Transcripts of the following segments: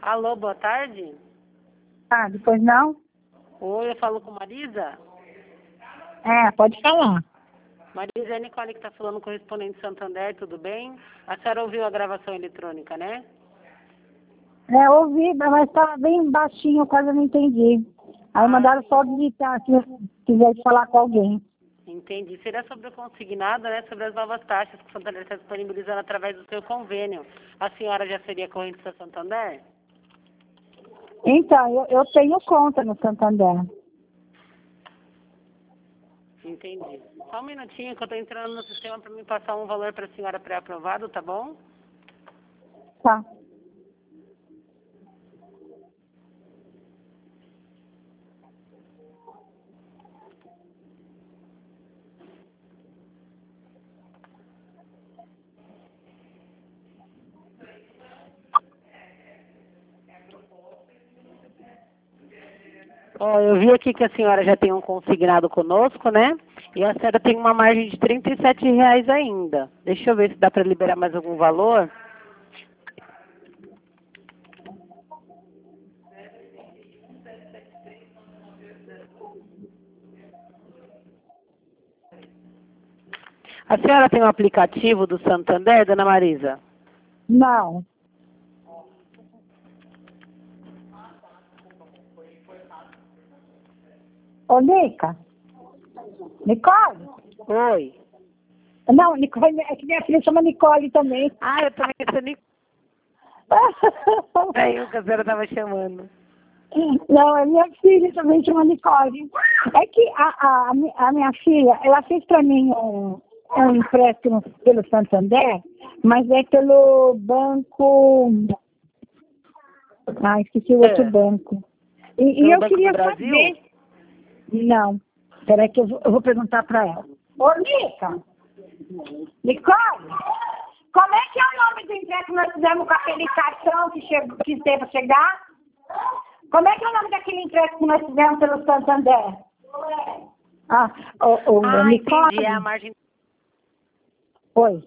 Alô, boa tarde. Ah, depois não? Oi, eu falo com Marisa. É, pode falar. Marisa, é a Nicole que está falando, correspondente Santander, tudo bem? A senhora ouviu a gravação eletrônica, né? É, ouvi, mas estava bem baixinho, eu quase não entendi. Aí mandaram só digitar, se quiser falar com alguém. Entendi. Seria sobre o consignado, né? Sobre as novas taxas que o Santander está disponibilizando através do seu convênio. A senhora já seria correntista Santander? Então, eu tenho conta no Santander. Entendi. Só um minutinho que eu estou entrando no sistema para me passar um valor para a senhora pré-aprovado, tá bom? Tá. Ó, eu vi aqui que a senhora já tem um consignado conosco, né? E a senhora tem uma margem de R$ 37 ainda. Deixa eu ver se dá para liberar mais algum valor. A senhora tem um aplicativo do Santander, dona Marisa? Não. Ô, Nica? Nicole? Oi. Não, Nicole, é que minha filha chama Nicole também. Ah, eu também sou Nicole. É eu que a senhora estava chamando. Não, a minha filha também chama Nicole. É que a minha filha, ela fez para mim um empréstimo pelo Santander, mas é pelo banco... Ah, esqueci o outro banco. E eu Banco queria do Brasil? saber... Não, peraí que eu vou perguntar para ela. Ô, Nica! Nicole! Como é que é o nome do empréstimo que nós fizemos com aquele cartão que esteve para chegar? Como é que é o nome daquele empréstimo que nós fizemos pelo Santander? Nicole. Entendi, é a margem. Oi.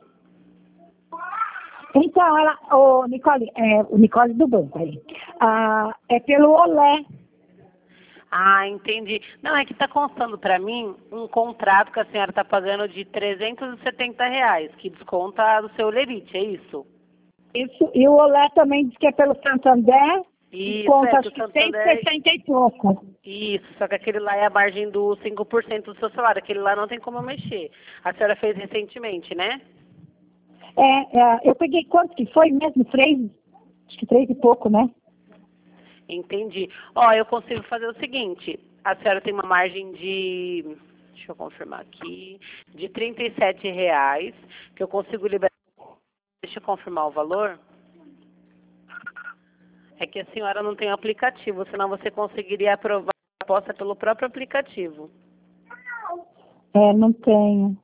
Então, Nicole, o Nicole do banco aí. É pelo Olé. Ah, entendi. Não, é que está constando para mim um contrato que a senhora está pagando de R$ 370, que desconta do seu lerite, é isso? Isso, e o Olé também diz que é pelo Santander. Isso, Conta, é acho que que o Santander... 160 e pouco. Isso, só que aquele lá é a margem do 5% do seu salário, aquele lá não tem como eu mexer. A senhora fez recentemente, né? Eu peguei quanto que foi mesmo? Acho que 3 e pouco, né? Entendi. Ó, eu consigo fazer o seguinte, a senhora tem uma margem de, deixa eu confirmar aqui, de R$ 37, que eu consigo liberar. Deixa eu confirmar o valor. É que a senhora não tem o aplicativo, senão você conseguiria aprovar a aposta pelo próprio aplicativo. Não tenho.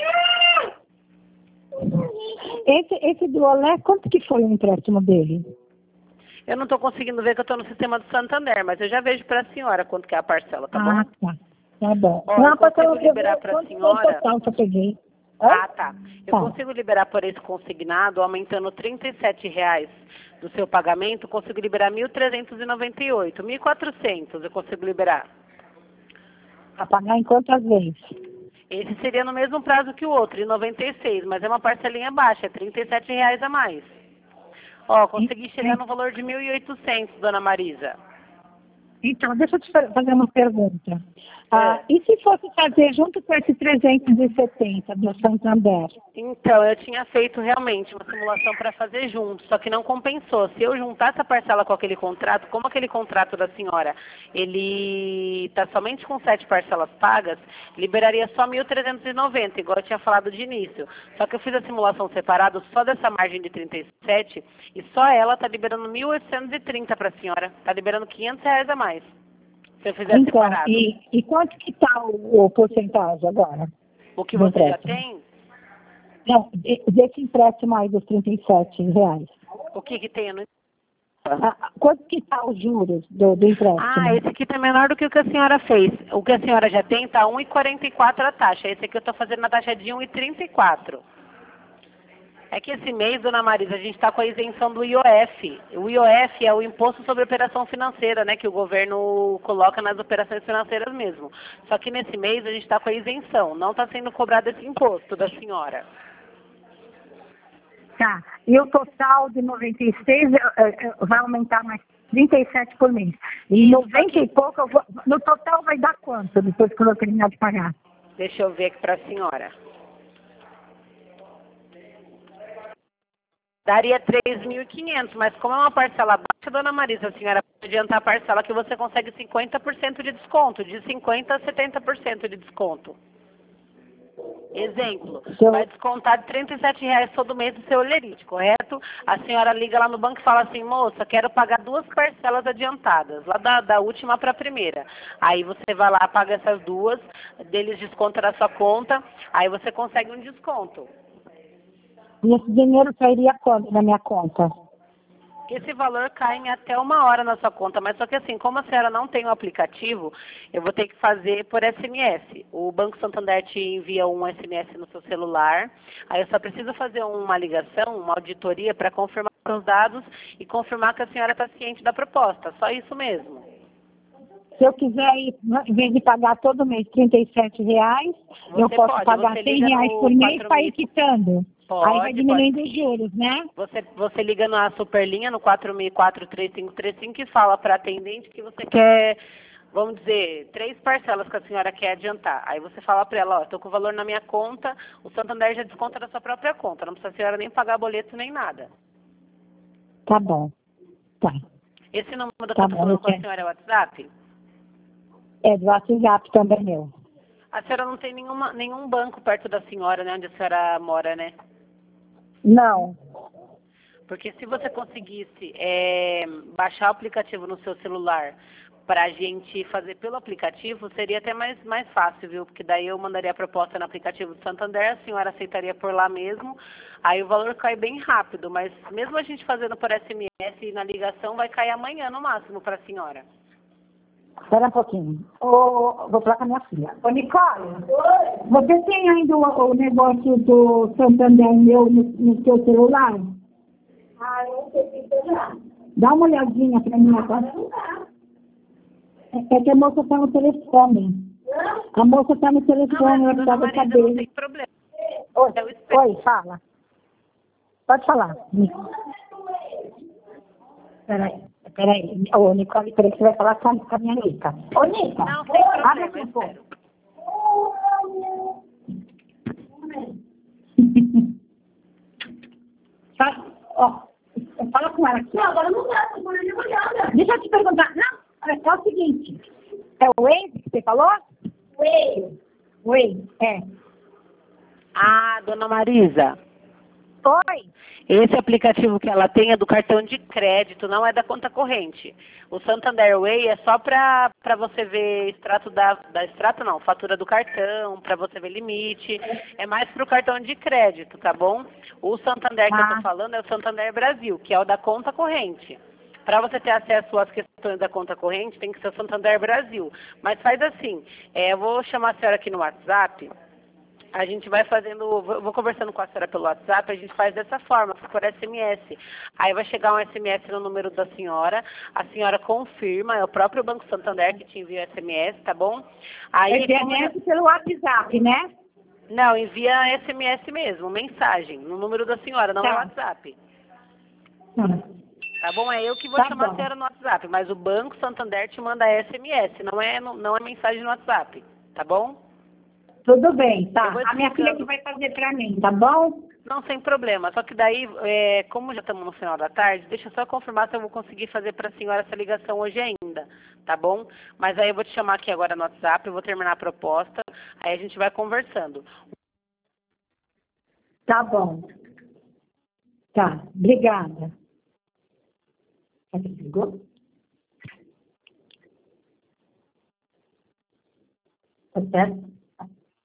Esse do Olé, quanto que foi o empréstimo dele? Eu não estou conseguindo ver que eu estou no sistema do Santander, mas eu já vejo para a senhora quanto que é a parcela, tá bom? Tá. Tá bom. Ó, eu consigo liberar para a senhora... Total que eu peguei. Tá. Eu consigo liberar por esse consignado, aumentando R$ 37 do seu pagamento, consigo liberar 1.398, 1.400 eu consigo liberar. A pagar em quantas vezes? Esse seria no mesmo prazo que o outro, em 96, mas é uma parcelinha baixa, é R$ 37 a mais. Ó, consegui chegar no valor de 1.800, dona Marisa. Então, deixa eu te fazer uma pergunta. E se fosse fazer junto com esse 370 do Santander? Então, eu tinha feito realmente uma simulação para fazer junto, só que não compensou. Se eu juntar essa parcela com aquele contrato, como aquele contrato da senhora, ele está somente com 7 parcelas pagas, liberaria só 1.390, igual eu tinha falado de início. Só que eu fiz a simulação separada só dessa margem de 37 e só ela está liberando 1.830 para a senhora. Está liberando R$ 500 a mais. Se eu fizer separado. E quanto que está o porcentagem agora? O que você já tem? Não, desse empréstimo aí dos R$ 37. O que tem? Quanto que está os juros do empréstimo? Esse aqui está menor do que o que a senhora fez. O que a senhora já tem está 1,44 a taxa. Esse aqui eu estou fazendo na taxa de 1,34. É que esse mês, dona Marisa, a gente está com a isenção do IOF. O IOF é o Imposto sobre Operação Financeira, né? Que o governo coloca nas operações financeiras mesmo. Só que nesse mês a gente está com a isenção. Não está sendo cobrado esse imposto da senhora. Tá. E o total de 96 vai aumentar mais 37 por mês. E Isso, 90 aqui. e pouco, no total vai dar quanto depois que eu vou terminar de pagar? Deixa eu ver aqui para a senhora. Daria 3.500, mas como é uma parcela baixa, dona Marisa, a senhora pode adiantar a parcela que você consegue 50% de desconto, de 50% a 70% de desconto. Exemplo, vai descontar de R$ 37 todo mês do seu olerite, correto? A senhora liga lá no banco e fala assim, moça, quero pagar 2 parcelas adiantadas, lá da última para a primeira. Aí você vai lá, paga essas 2, deles desconta da sua conta, aí você consegue um desconto. E esse dinheiro sairia quando na minha conta? Esse valor cai em até 1 hora na sua conta, mas só que assim, como a senhora não tem o aplicativo, eu vou ter que fazer por SMS. O Banco Santander te envia um SMS no seu celular, aí eu só preciso fazer uma ligação, uma auditoria para confirmar os dados e confirmar que a senhora está ciente da proposta, só isso mesmo. Se eu quiser ir, em vez de pagar todo mês R$ 37, eu posso pode, pagar você R$ liga 100 no por mês para 4.000. ir quitando. Aí vai Pode. diminuindo os juros, né? Você liga na Superlinha, no 4004-3535 e fala para a atendente que você quer, vamos dizer, 3 parcelas que a senhora quer adiantar. Aí você fala para ela, ó, estou com o valor na minha conta, o Santander já desconta da sua própria conta, não precisa a senhora nem pagar boleto nem nada. Tá bom. Tá. Esse número que Tá eu estou bom, falando com a senhora é o WhatsApp? É do WhatsApp também, meu. A senhora não tem nenhum banco perto da senhora, né, onde a senhora mora, né? Não. Porque se você conseguisse baixar o aplicativo no seu celular para a gente fazer pelo aplicativo, seria até mais fácil, viu? Porque daí eu mandaria a proposta no aplicativo do Santander, a senhora aceitaria por lá mesmo, aí o valor cai bem rápido, mas mesmo a gente fazendo por SMS e na ligação, vai cair amanhã no máximo para a senhora. Espera um pouquinho. Vou falar com a minha filha. Ô, Nicole, você tem ainda o negócio do Santander meu no seu celular? Ah, eu não sei se será. Dá uma olhadinha pra mim agora. É que a moça tá no telefone. A moça tá no telefone, eu Dona precisava Marisa, não saber. tem problema. Oi, fala. Pode falar. Peraí. Ô, Nicole, peraí que você vai falar com a minha Nica. Ô, Nica, Não, sem abre problema, aqui eu um pouco. espero. Fala com ela aqui. Não, agora não dá, tô morando de olhada. Deixa eu te perguntar. Não, é o seguinte. É o Waze que você falou? Waze, é. Ah, dona Marisa, Oi. esse aplicativo que ela tem é do cartão de crédito, não é da conta corrente. O Santander Way é só para você ver extrato extrato não, fatura do cartão, para você ver limite. É mais para o cartão de crédito, tá bom? O Santander que eu tô falando é o Santander Brasil, que é o da conta corrente. Para você ter acesso às questões da conta corrente, tem que ser o Santander Brasil. Mas faz assim, eu vou chamar a senhora aqui no WhatsApp. A gente vai fazendo, vou conversando com a senhora pelo WhatsApp, a gente faz dessa forma, por SMS. Aí vai chegar um SMS no número da senhora, a senhora confirma, é o próprio Banco Santander que te envia o SMS, tá bom? Aí, SMS pelo WhatsApp, né? Não, envia SMS mesmo, mensagem, no número da senhora, não é WhatsApp. Tá bom? É eu que vou chamar a senhora no WhatsApp, mas o Banco Santander te manda SMS, não é mensagem no WhatsApp, tá bom? Tudo bem, tá. A minha filha que vai fazer pra mim, tá bom? Não, sem problema. Só que daí, como já estamos no final da tarde, deixa eu só confirmar se eu vou conseguir fazer para a senhora essa ligação hoje ainda, tá bom? Mas aí eu vou te chamar aqui agora no WhatsApp, eu vou terminar a proposta, aí a gente vai conversando. Tá bom. Tá, obrigada. Ligou? Tá certo?